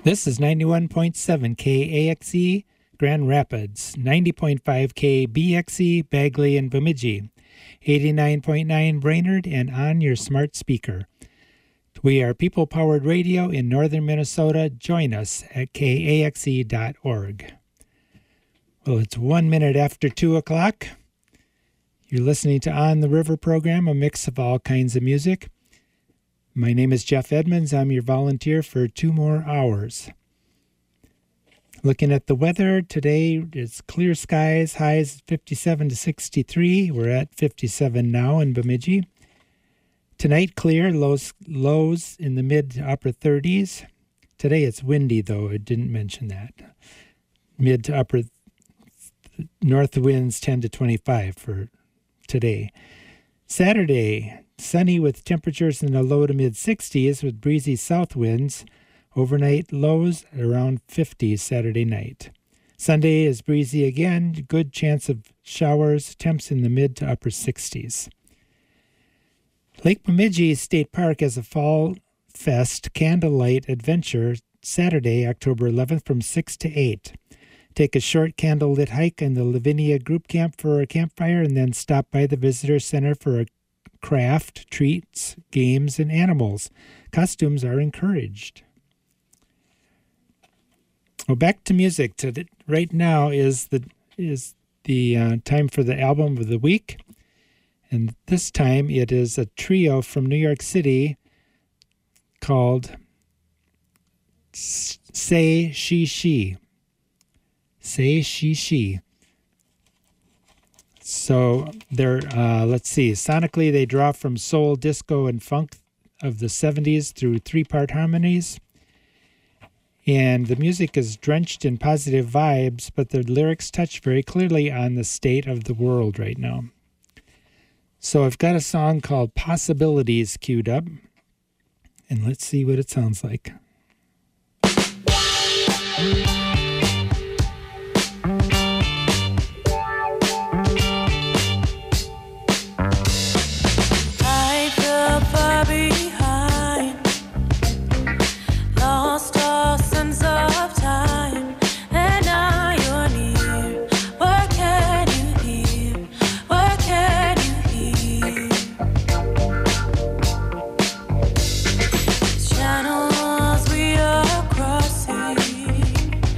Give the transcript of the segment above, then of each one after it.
This is 91.7 KAXE Grand Rapids, 90.5 KBXE Bagley and Bemidji, 89.9 Brainerd, and on your smart speaker. We are people-powered radio in northern Minnesota. Join us at kaxe.org. Well, it's 1 minute after 2 o'clock. You're listening to On the River program, a mix of all kinds of music. My name is Jeff Edmonds. I'm your volunteer for 2 more hours. Looking at the weather, today it's clear skies, highs 57 to 63. We're at 57 now in Bemidji. Tonight, clear, lows in the mid to upper 30s. Today it's windy, though. I didn't mention that. Mid to upper north winds 10 to 25 for today. Saturday, sunny with temperatures in the low to mid 60s with breezy south winds. Overnight lows around 50 Saturday night. Sunday is breezy again. Good chance of showers. Temps in the mid to upper 60s. Lake Bemidji State Park has a Fall Fest candlelight adventure Saturday, October 11th from 6 to 8. Take a short candlelit hike in the Lavinia Group Camp for a campfire and then stop by the Visitor Center for a craft, treats, games, and animals. Costumes are encouraged. Well, back to music. Right now is the time for the album of the week. And this time it is a trio from New York City called Say She She. Say She She. So they're, let's see, sonically they draw from soul, disco, and funk of the 70s through 3-part harmonies. And the music is drenched in positive vibes, but the lyrics touch very clearly on the state of the world right now. So I've got a song called Possibilities queued up, and let's see what it sounds like. I fell far behind, lost all sense of time, and now you're near. What can you hear? What can you hear? Channels we are crossing,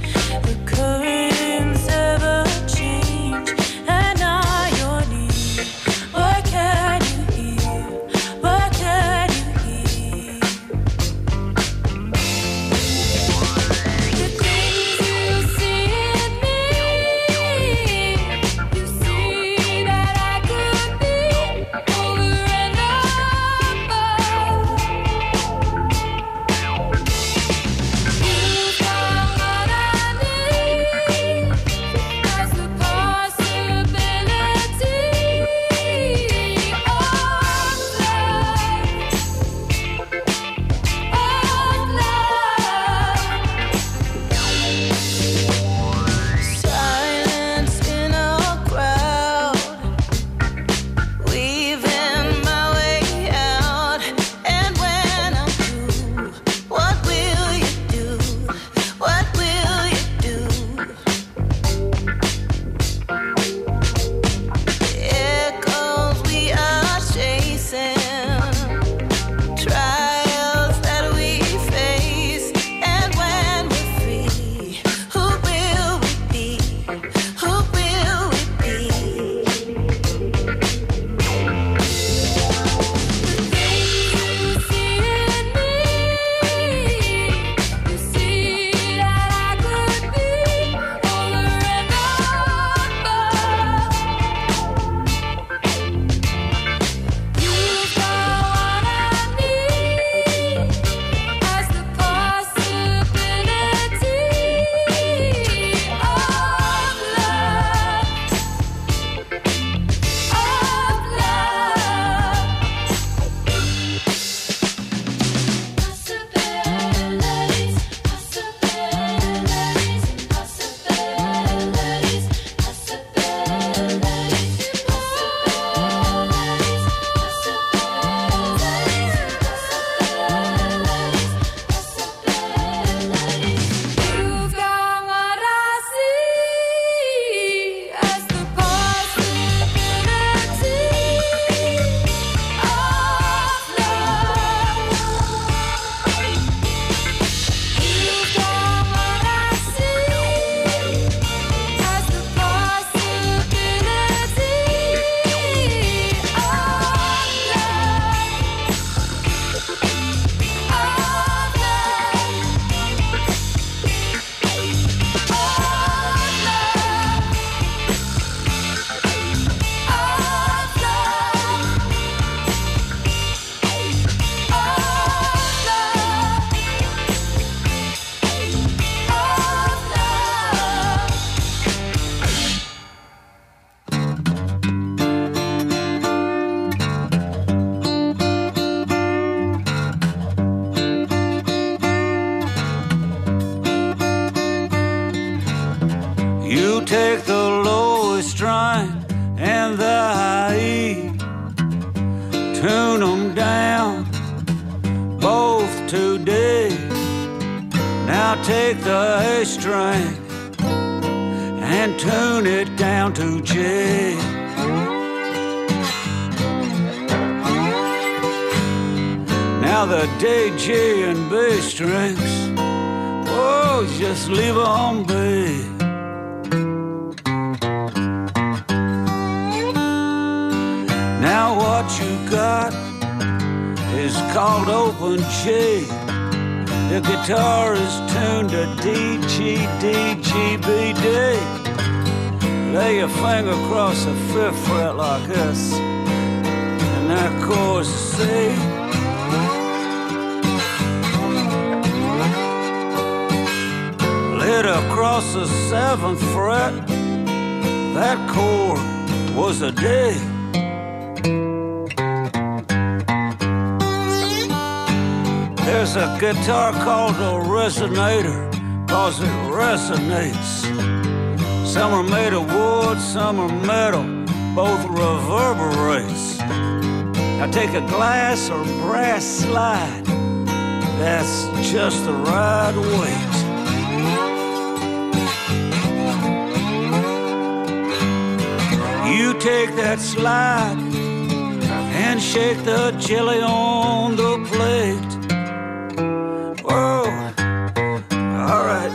You take the lowest string and the high E, tune them down, both to D. Now take the A string and tune it down to G. Now the D, G, and B strings, oh, just leave them be. Now what you got is called open G. The guitar is tuned to D, G, D, G, B, D. Lay your finger across the 5th fret like this, and that chord's C. Lay it across the 7th fret, that chord was a D. There's a guitar called a resonator, 'cause it resonates. Some are made of wood, some are metal, both reverberates. Now take a glass or brass slide, that's just the right weight. You take that slide and shake the jelly on the plate. Whoa, all right.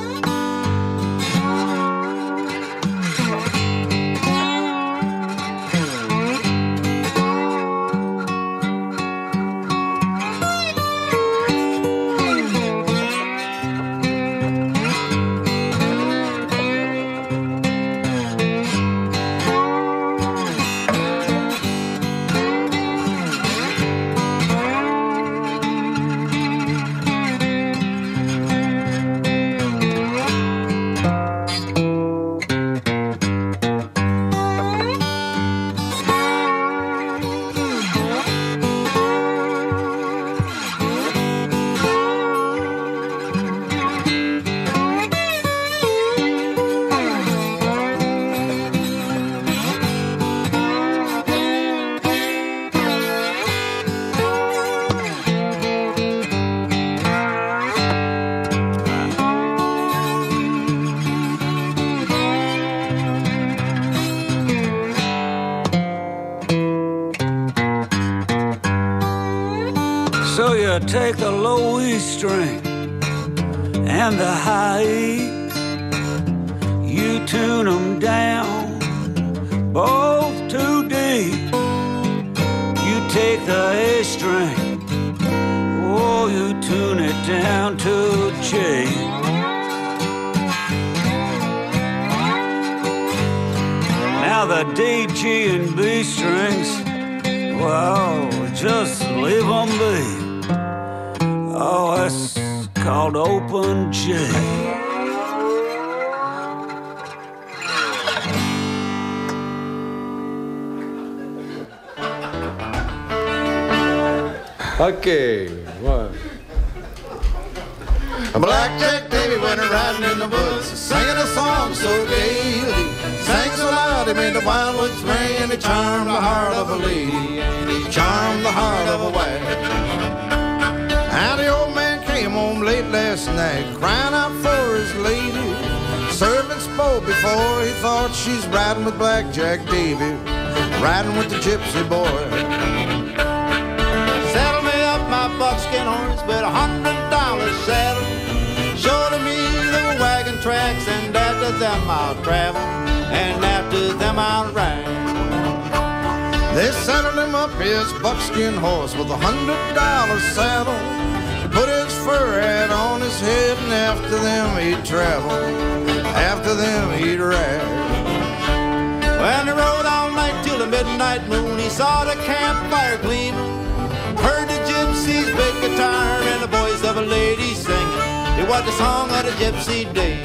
So you take the low E string and the high E, you tune them down, both to D. You take the A string, oh, you tune it down to G. Now the D, G, and B strings, well, just leave them be. Oh, that's called open G. Okay, what? Blackjack Davy went riding in the woods, singing a song so gaily. Sang so loud he made the wildwoods ring, and he charmed the heart of a lady, and he charmed the heart of a wife. And the old man came home late last night, crying out for his lady. Servant spoke before he thought she's riding with Blackjack Davy, riding with the gypsy boy. Saddle me up my buckskin horse with $100 saddle. Show to me the wagon tracks, and after them I'll travel, and after them I'll ride. They saddled him up his buckskin horse with $100 saddle, put his fur hat on his head, and after them he'd travel, after them he'd ride. When he rode all night till the midnight moon, he saw the campfire gleaming, heard the gypsy's big guitar and the voice of a lady singing. It was the song of the gypsy day.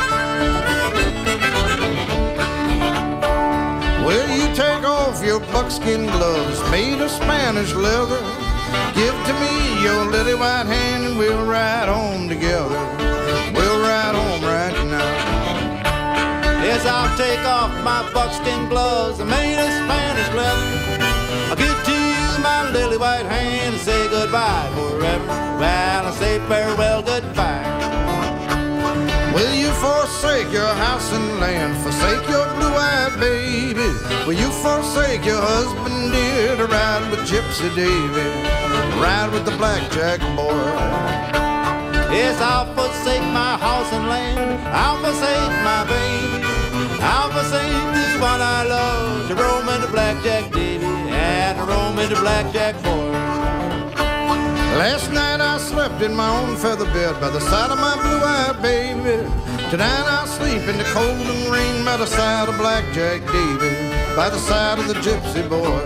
Well, you take off your buckskin buckskin gloves made of Spanish leather. Give to me your lily white hand and we'll ride home together. We'll ride home right now. Yes, I'll take off my buckskin gloves made of Spanish leather. I'll give to you my lily white hand and say goodbye forever. Well, I say farewell, goodbye. Will you forsake your house and land, forsake your blue-eyed baby? Will you forsake your husband dear to ride with Gypsy Davy, ride with the blackjack boy? Yes, I'll forsake my house and land, I'll forsake my baby, I'll forsake the one I love to roam in the blackjack Davy and to roam in the blackjack boy. Last night I slept in my own feather bed by the side of my blue-eyed baby. Tonight I'll sleep in the cold and rain by the side of Blackjack Davy, by the side of the gypsy boy.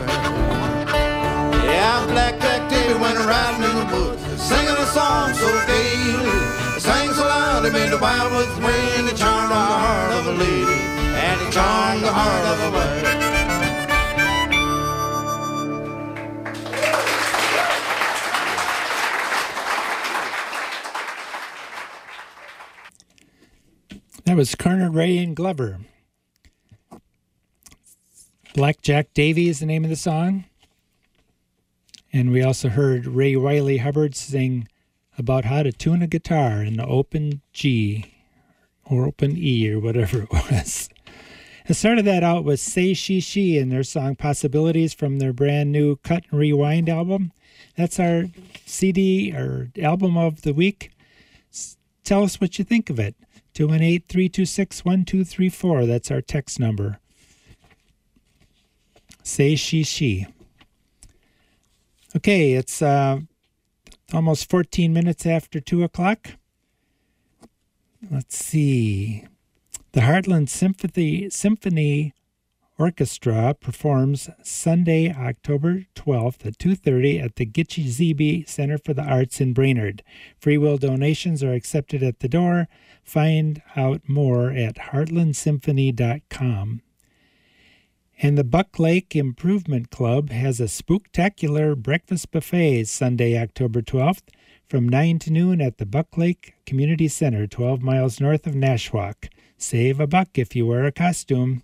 Yeah, Blackjack Davy went riding in the woods, singing a song so gaily. He sang so loud he made the wildwoods ring. He charmed the heart of a lady, and he charmed the heart of a wife. That was Kerner, Ray, and Glover. Blackjack Davy is the name of the song. And we also heard Ray Wiley Hubbard sing about how to tune a guitar in the open G or open E or whatever it was. I started that out with Say She She and their song Possibilities from their brand new Cut and Rewind album. That's our CD or album of the week. Tell us what you think of it. 218-326-1234. That's our text number. Say She She. Okay, it's almost 14 minutes after 2 o'clock. Let's see. The Heartland Symphony Orchestra performs Sunday, October 12th at 2:30 at the Gitche Zeebe Center for the Arts in Brainerd. Free will donations are accepted at the door. Find out more at heartlandsymphony.com. And the Buck Lake Improvement Club has a spooktacular breakfast buffet Sunday, October 12th from 9 to noon at the Buck Lake Community Center, 12 miles north of Nashwauk. Save a buck if you wear a costume.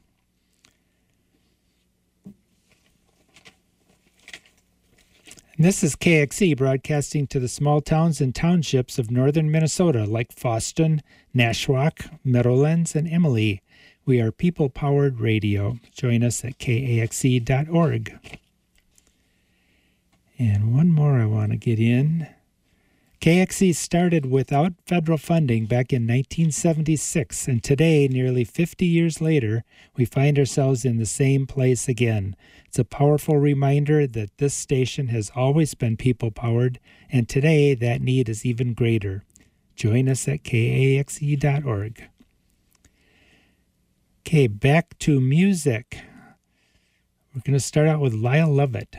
And this is KXE broadcasting to the small towns and townships of northern Minnesota like Foston, Nashwauk, Meadowlands, and Emily. We are people-powered radio. Join us at kaxe.org. And one more I want to get in. KXE started without federal funding back in 1976, and today, nearly 50 years later, we find ourselves in the same place again. It's a powerful reminder that this station has always been people-powered, and today that need is even greater. Join us at kaxe.org. Okay, back to music. We're going to start out with Lyle Lovett.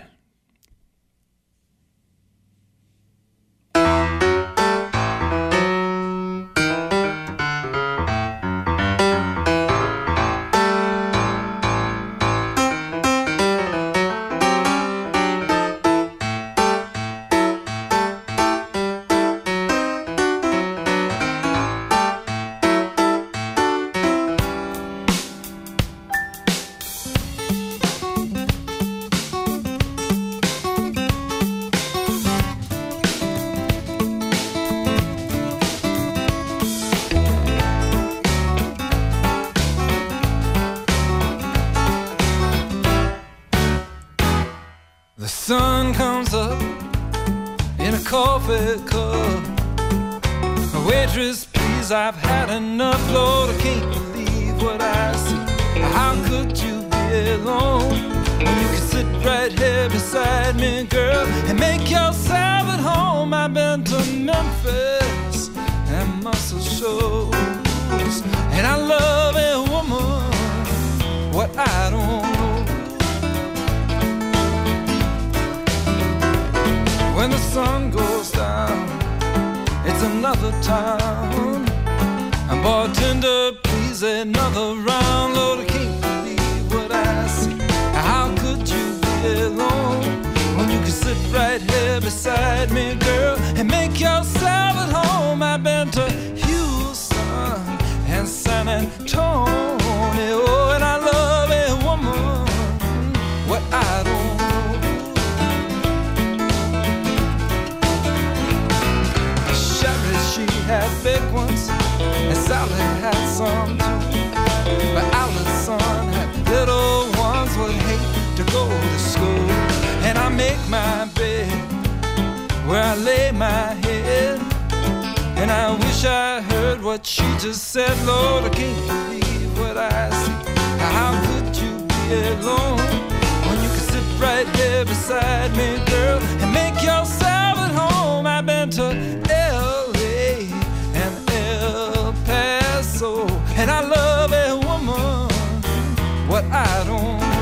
sun comes up in a coffee cup. Waitress, please, I've had enough. Lord, I can't believe what I see. How could you be alone when you can sit right here beside me, girl, and make yourself at home? I've been to Memphis and muscle shows, and I love a woman what I don't know. When the sun goes down, it's another town. And bartender, please, another round. Lord, I can't believe what I see. How could you be beside me, girl, and make yourself at home. I've been to Houston and San Antonio, and I love a woman what I don't know. Sherry, she had big ones, and Sally had some too, but Allison had little ones would hate to go to school. And I make my bed where I lay my head, and I wish I heard what she just said. Lord, I can't believe what I see. How could you be alone when you can sit right there beside me, girl, and make yourself at home? I've been to L.A. and El Paso, and I love a woman what I don't know.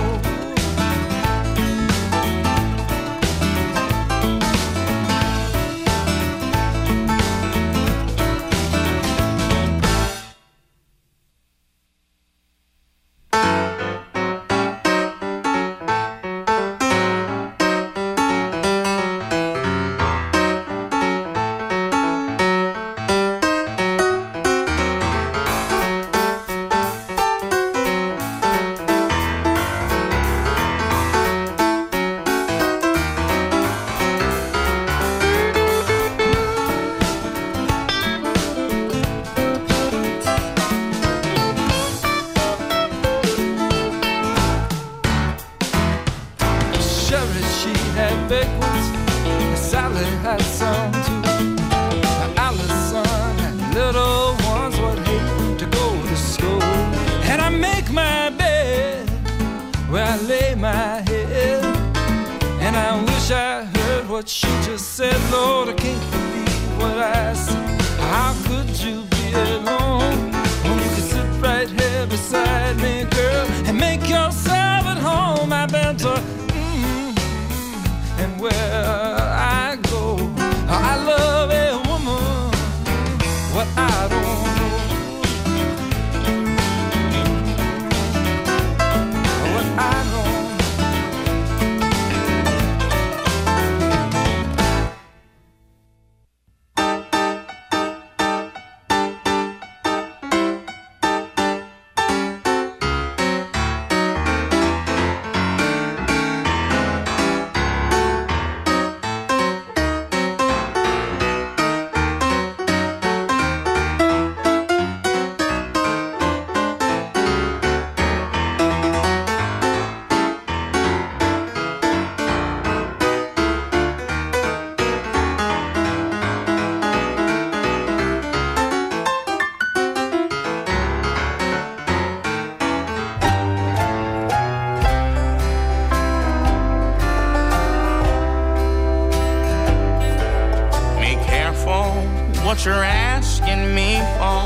What you're asking me for,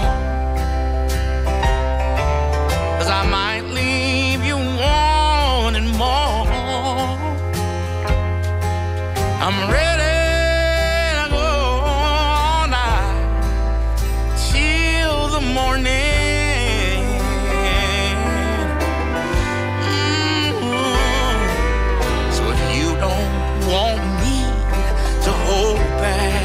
'cause I might leave you wanting more. I'm ready to go all night till the morning. So if you don't want me to hold back,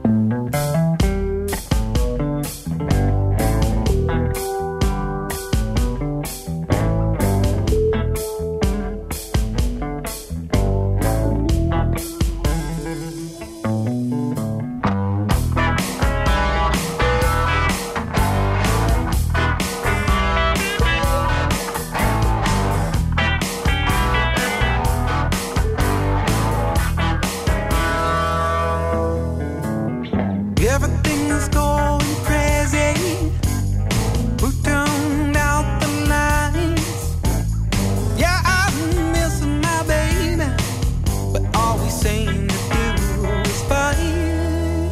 Everything's going crazy. Put down out the lines. Yeah, I'm missing my baby, but all we seem to do is fight.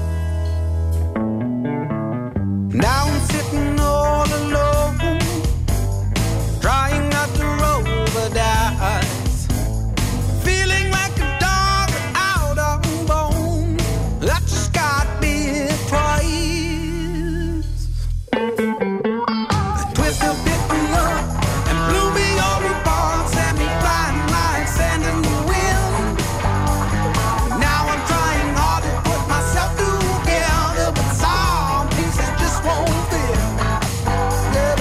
Now I'm sitting all alone, trying not to roll the dice, feeling like a dog without a bone. I just got bit twice. The twister bit me up and blew me all apart, sent me flying like sand in the wind. Now I'm trying hard to put myself together, but some pieces just won't fit. Yeah.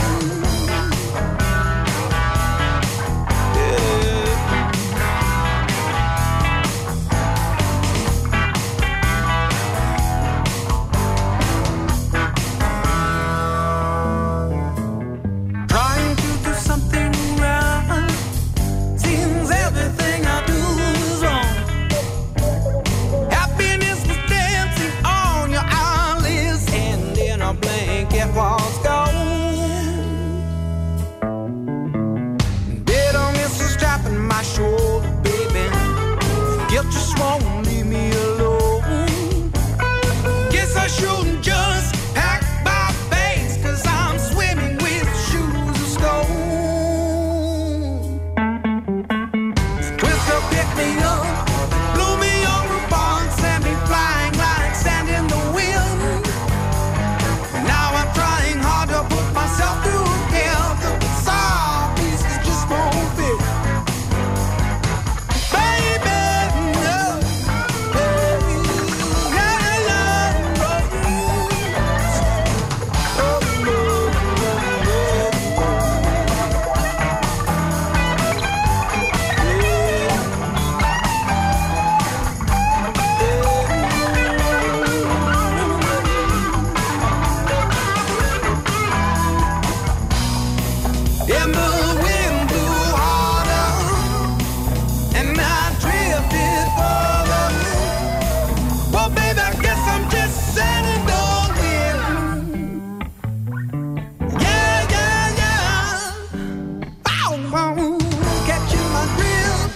Trying to do something right, seems everything I do is wrong. Happiness was dancing on your eyelids, and in a blink it was gone. Bitterness is strapping my shoulder, baby. Guilt just won't leave me alone. Guess I shouldn't just pack my bags, 'cause I'm swimming with shoes of stone. Twister picked me up, blew me on the barn, sent me flying like sand in the wind. Now I'm trying hard to put myself together, but some pieces just won't fit. Baby, no. Baby, yeah, yeah, oh, no. And the wind blew harder, and I drifted further. Well, baby, I guess I'm just sailing on wind. Yeah, yeah, yeah. Ow, ow, catching my drift.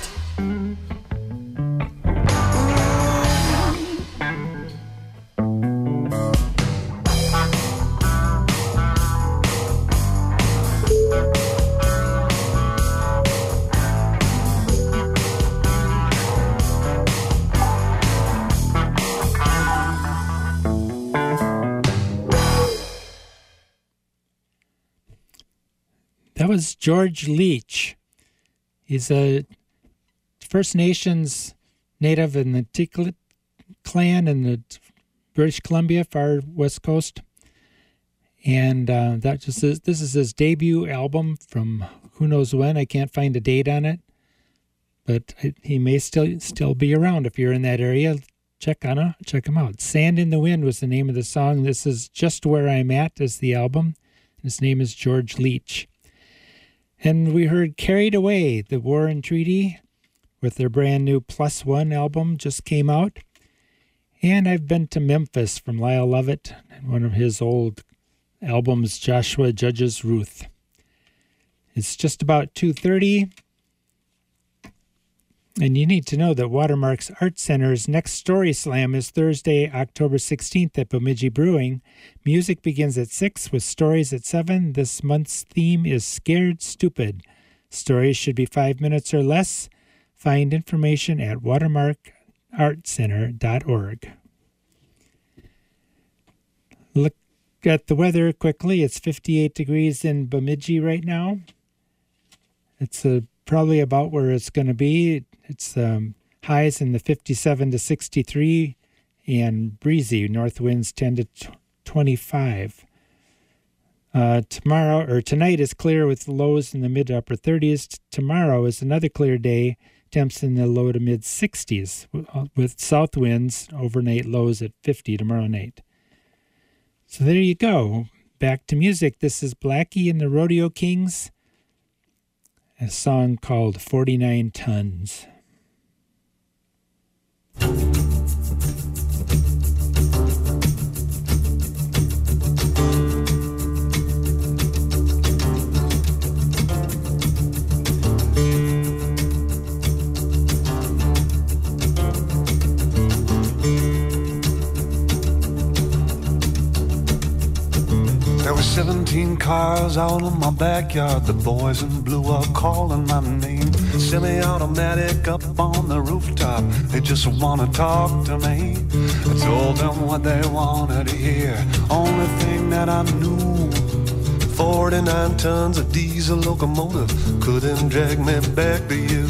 That was George Leach. He's a First Nations native in the Tiklit clan in the British Columbia, far west coast. And this is his debut album from who knows when. I can't find a date on it, but he may still be around. If you're in that area, check him out. Sand in the Wind was the name of the song. This is Just Where I'm At is the album. His name is George Leach. And we heard Carried Away, the War and Treaty, with their brand new Plus One album just came out. And I've Been to Memphis from Lyle Lovett, one of his old albums, Joshua Judges Ruth. It's just about 2:30. And you need to know that Watermark's Art Center's next Story Slam is Thursday, October 16th at Bemidji Brewing. Music begins at 6 with stories at 7. This month's theme is Scared Stupid. Stories should be 5 minutes or less. Find information at watermarkartcenter.org. Look at the weather quickly. It's 58 degrees in Bemidji right now. It's probably about where it's going to be. It's highs in the 57 to 63 and breezy. North winds 10 to 25. Tonight is clear with lows in the mid to upper 30s. Tomorrow is another clear day, temps in the low to mid 60s, with south winds, overnight lows at 50 tomorrow night. So there you go. Back to music. This is Blackie and the Rodeo Kings, a song called 49 Tons. There were 17 cars out in my backyard. The boys in blue are calling my name. Semi-automatic up on the rooftop. They just wanna talk to me. I told them what they wanted to hear. Only thing that I knew, 49 tons of diesel locomotive couldn't drag me back to you.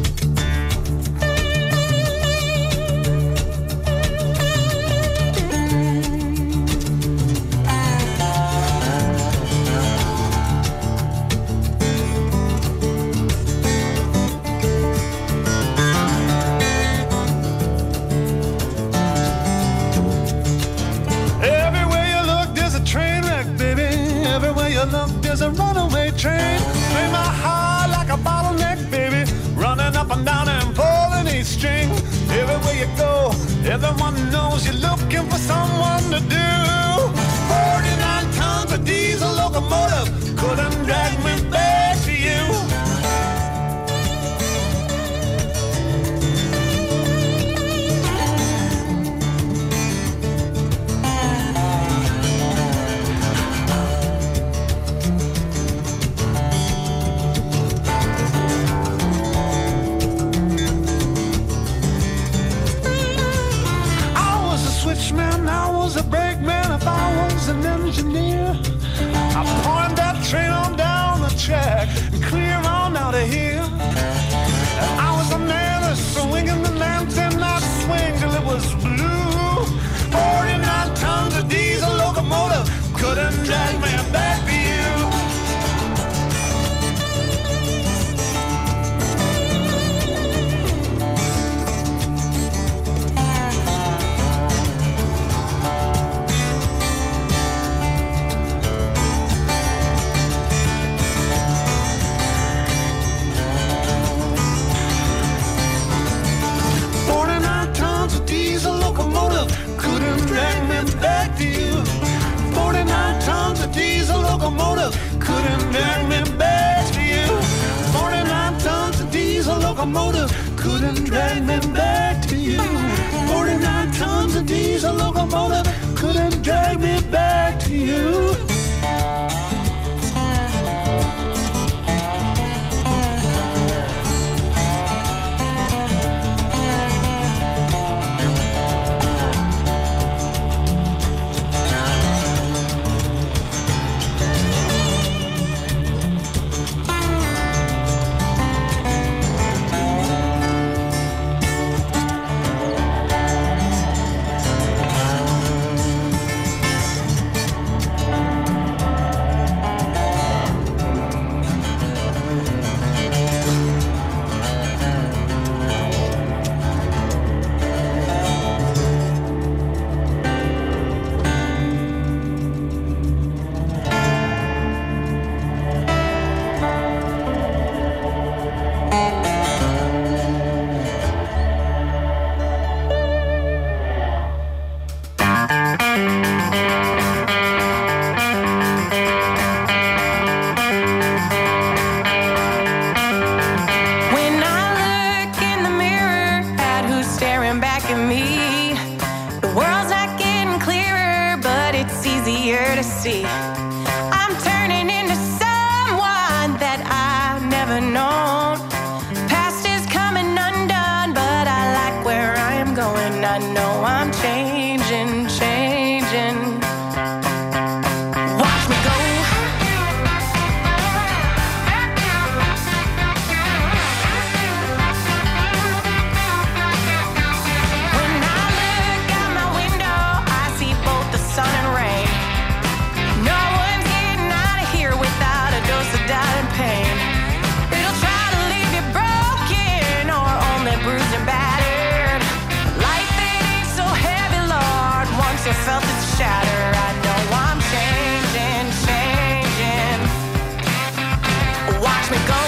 There's a runaway train, play my heart like a bottleneck, baby, running up and down and pulling each string. Everywhere you go, everyone knows you're looking for someone to do. 49 tons of diesel locomotive couldn't drag me back to you. Man, I was a brakeman if I was an engineer. I point that train on down the track and clear on out of here. I was a man swinging the lamps and I swing till it was blue. 49 tons of diesel locomotive couldn't drag me back to you. Couldn't drag me back to you. 49 tons of diesel locomotive couldn't drag me back to you. 49 tons of diesel locomotive couldn't drag me back to you. 49 tons of diesel locomotive couldn't drag me back to you. See, I'm turning into someone that I've never known. Past is coming undone, but I like where I am going. I know I'm changing, changing. Watch me go. When I look out my you felt it shatter. I know I'm changing, changing. Watch me go.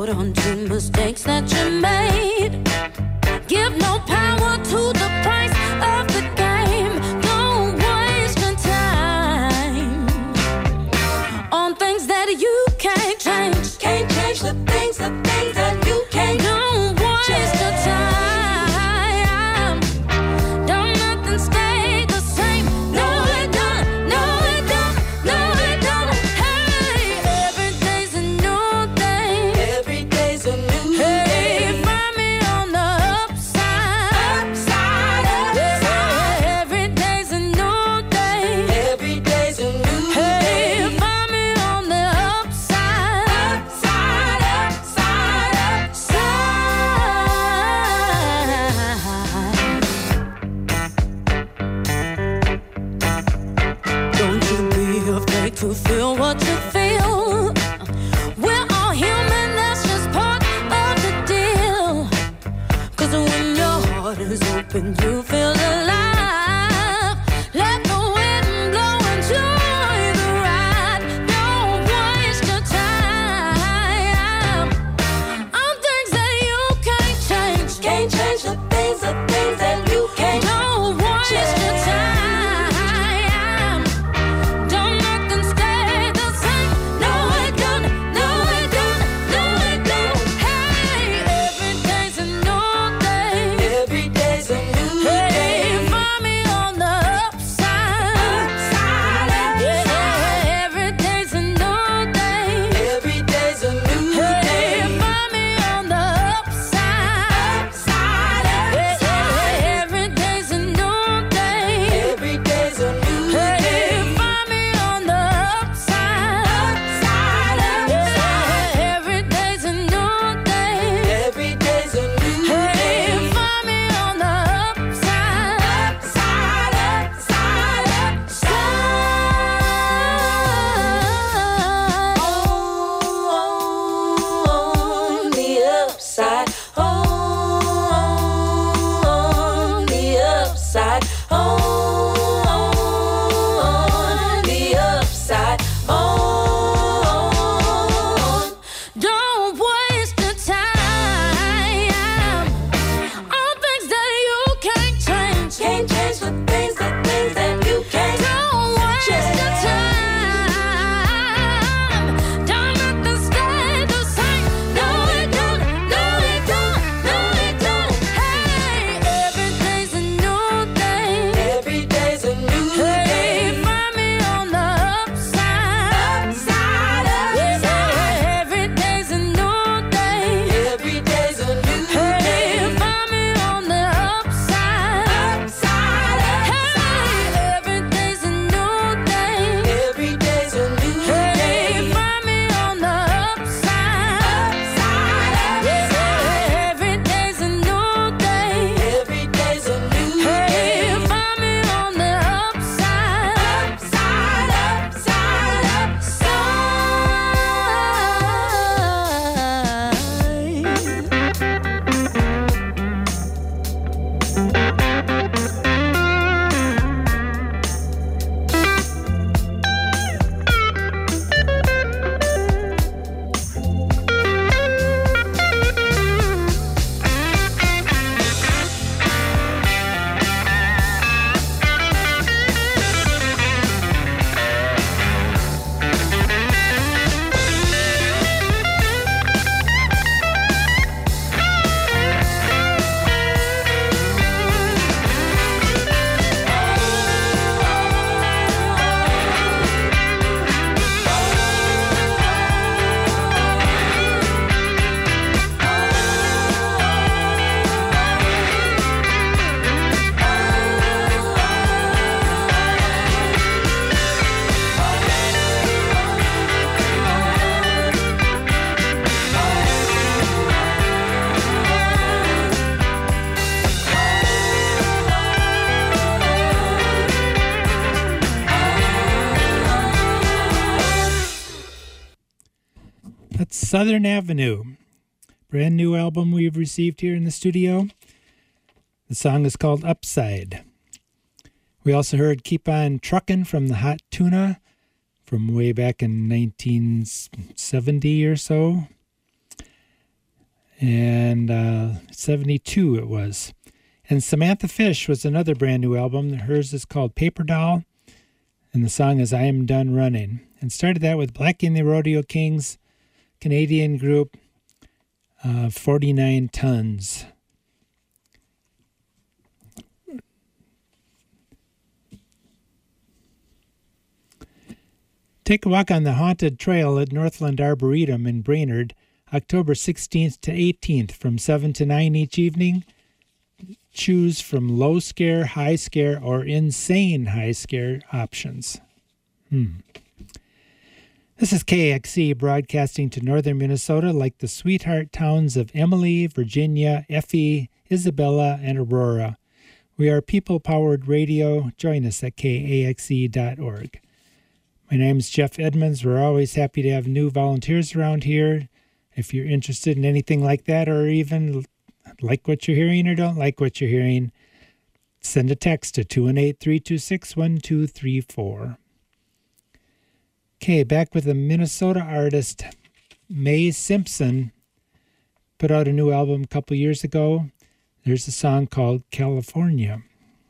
on to mistakes that you made. Give no power to the price of the game. Don't waste your time on things that you can't change. Can't change the things that you can't. Don't waste your time. Don't nothing stay the same. No, it don't. No, it don't. No, it don't. Hey, every day's a new day. Every day's a new day. Hey, find me on the upside. Upside, upside. Every day's a new day. Every day's a new day. Hey, find me on the upside. Upside, upside, upside. Don't you be afraid to feel what you feel. We're all human, that's just part of the deal. 'Cause when your heart is open, you feel alive. Let the wind blow, enjoy the ride. Don't waste your time on things that you can't change. Can't change the things that you can't. Don't waste your time. Don't nothing stay the same. No, it don't. No, it don't. No, it don't. Hey, every day's a new day. Every day's a new day. Hey, find me on the upside. Upside, yeah, every day's a new day. Every day's a new day. Hey, find me on the upside. Upside, yeah, every day's a new day. Every day's a new day. Hey, find me on the upside. Upside, yeah, every day's a new day. Every day's a new day. Hey, find me on the upside. Upside, upside, upside. On the upside. On the upside. On the upside. On. Don't waste your time on things that you can't change. Can't change the things that you can't. Don't waste your time. Don't nothing stay the same. No, it don't. No, it don't. No, it don't. Hey, every day's a new day. Every day's a new day. Hey, find me on the upside. Upside, upside. Every day's a new day. Every day's a new day. Hey, find me on the upside. Upside, upside. Every day's a new day. Every day's a new day. Hey, find me on the upside. Upside, upside. Every day's a new day. Every day's a new day. Hey, find me on the upside. Upside, upside, That's Southern Avenue, brand new album we've received here in the studio. The song is called Upside. We also heard Keep On Truckin' from the Hot Tuna from way back in 1970 or so. And 72 it was. And Samantha Fish was another brand new album. Hers is called Paper Doll, and the song is I Am Done Running. And started that with Blackie and the Rodeo Kings, Canadian group, 49 Tons. Take a walk on the Haunted Trail at Northland Arboretum in Brainerd, October 16th to 18th from 7 to 9 each evening. Choose from low scare, high scare, or insane high scare options. This is KXC broadcasting to northern Minnesota like the sweetheart towns of Emily, Virginia, Effie, Isabella, and Aurora. We are people-powered radio. Join us at kaxc.org. My name is Jeff Edmonds. We're always happy to have new volunteers around here. If you're interested in anything like that, or even like what you're hearing or don't like what you're hearing, send a text to 218-326-1234. Okay, back with the Minnesota artist Mae Simpson. Put out a new album a couple years ago. There's a song called California.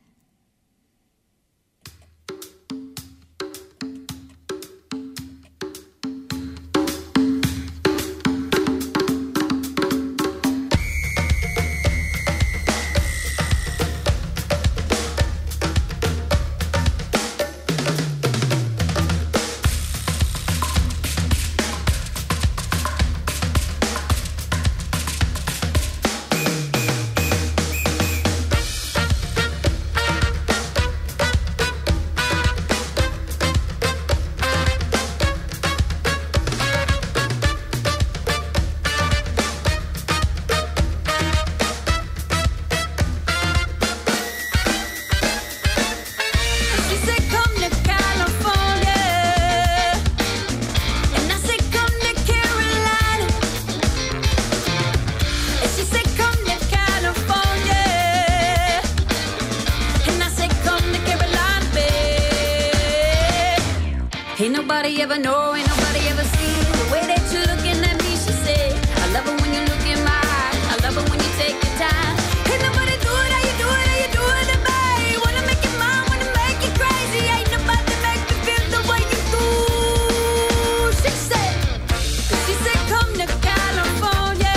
Ain't nobody ever know, ain't nobody ever see the way that you're looking at me. She said, I love it when you look in my eyes. I love it when you take your time. Ain't nobody do it, how you do it, how you do it to me. Wanna make you mine, wanna make you crazy. Ain't nobody make me feel the way you do. She said, come to California.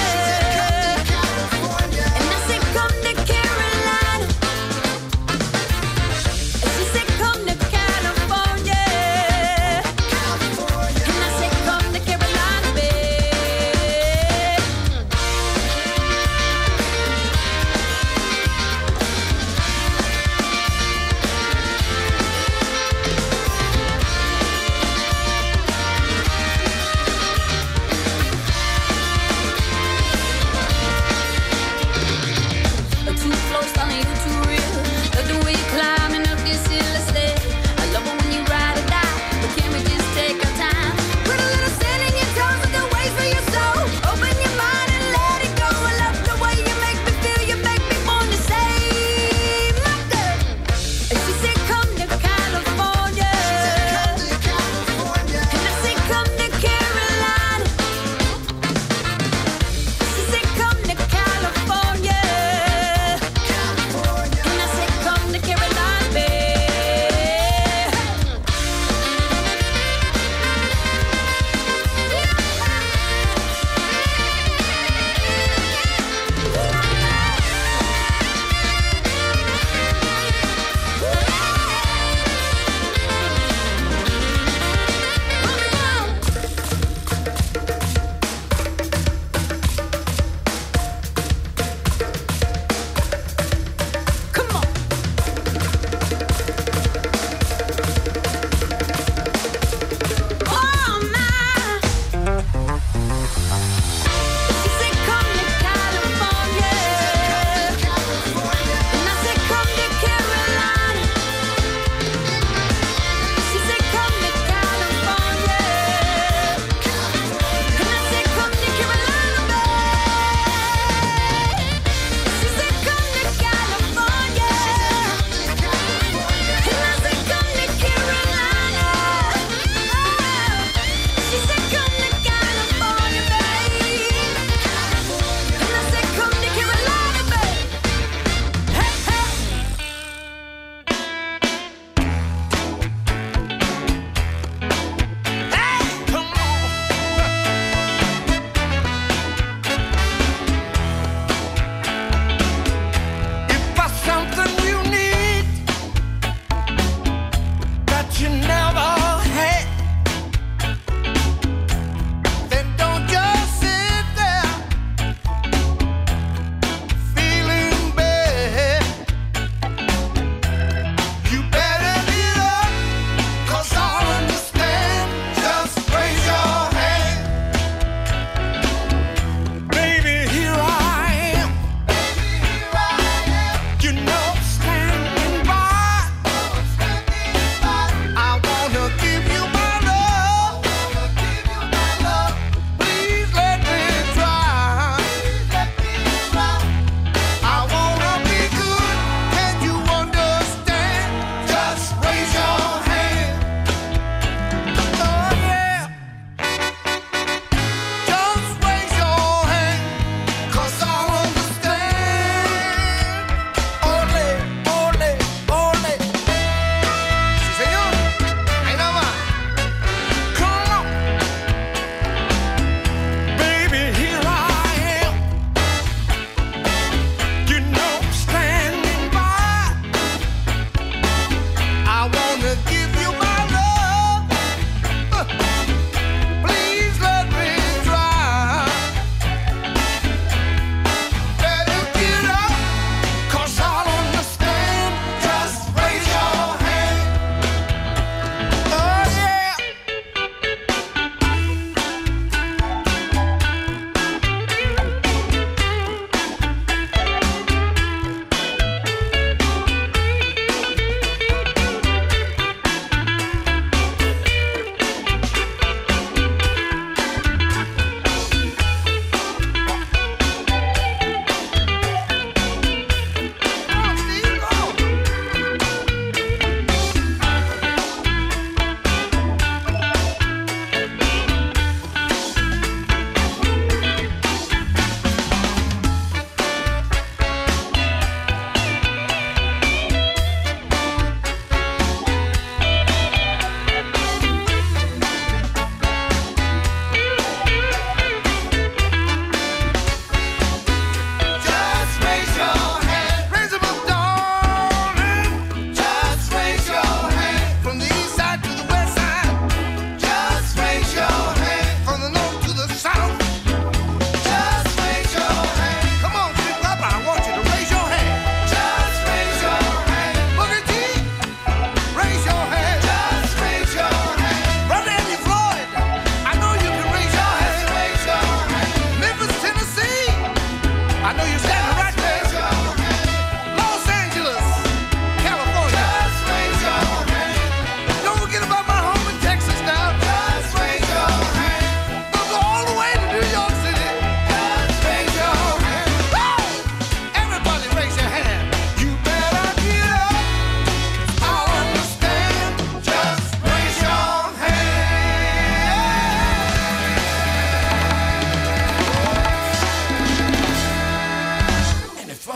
And I said, come to Carolina. And she said, come to California.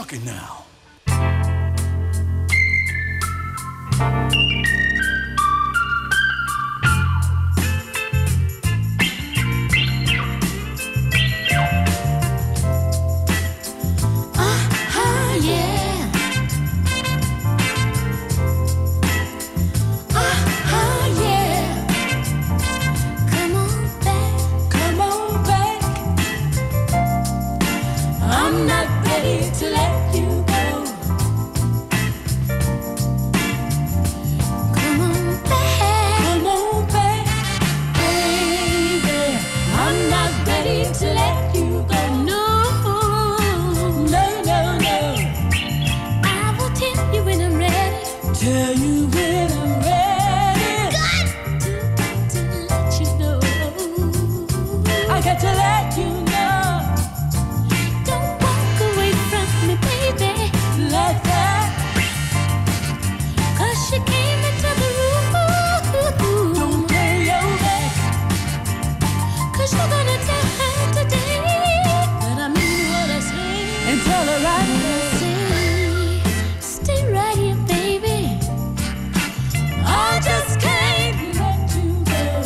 talking now. I'm not ready to let you go. Come on back, baby. I'm not ready to let you go. No. I will tell you when I'm ready. Tell you when I'm ready. Got to let you know. I got to let you know. Like that, 'cause she came into the room. Don't turn your back, 'cause you're gonna tell her today that I mean what I say. And tell her right what I say. Stay right here, baby. I just can't let you go.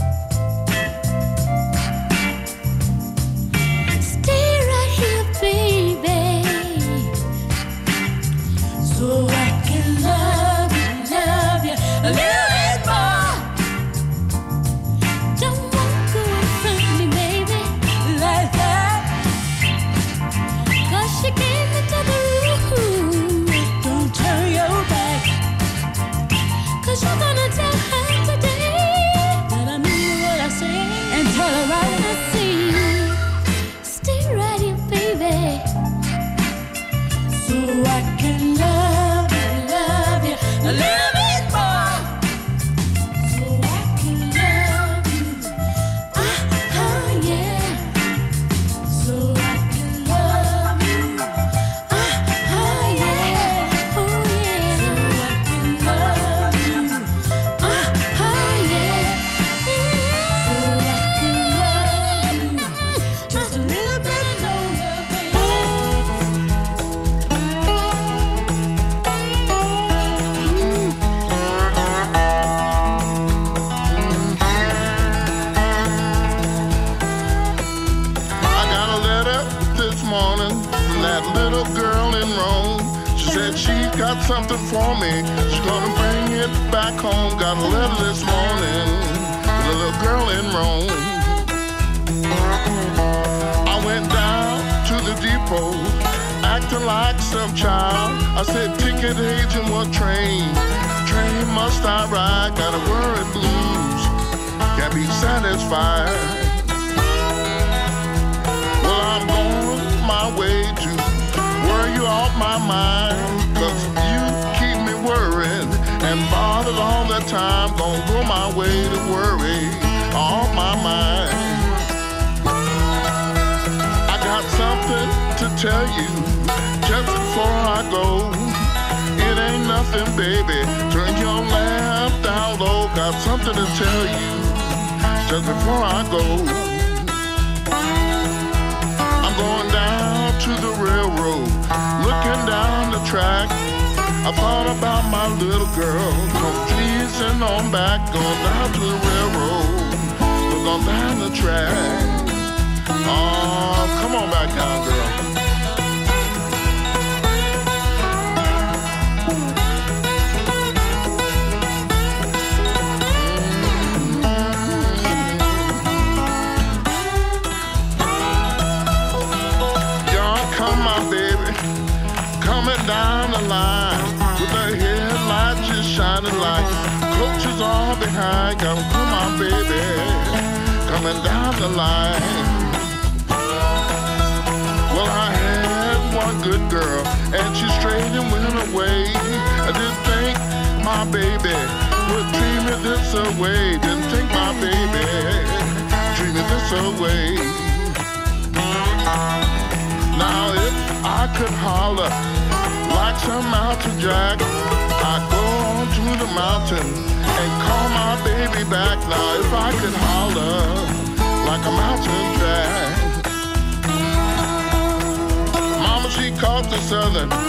Stay right here, baby. So I can love you a little bit more. Don't walk away from me, baby, like that. 'Cause she came into the room. Don't turn your back, 'cause you're gonna tell her today that I mean what I say. And tell her right what I see. Stay right here, baby. So I can love you a little bit more. So I can love you, yeah. So I can love you, yeah. Oh yeah. So I can love you, yeah. So I can love you just a little bit longer, baby. Morning from that little girl in Rome. She said she got something for me. She's gonna bring it back home. Got a letter this morning from the little girl in Rome. I went down to the depot, acting like some child. I said, ticket agent, what train? Train must I ride? Got a worried blues, can't be satisfied. Well, I'm going my way to worry you off my mind, 'cause you keep me worried and bothered all the time. Gonna go my way to worry off my mind. I got something to tell you just before I go. It ain't nothing, baby, turn your lamp down low. Got something to tell you just before I go. Going down to the railroad, looking down the track. I thought about my little girl, come teasing on back. Going down to the railroad, look on down the track. Oh, come on back down, girl. Down the line with her headlights just shining like coaches all behind. Gotta pull my baby coming down the line. Well, I had one good girl and she strayed and went away. I didn't think my baby would treat me this away. Didn't think my baby treat me this away. Now if I could holler like some mountain jack, I go on to the mountain and call my baby back. Now if I could holler like a mountain jack. Mama, she called north to southern.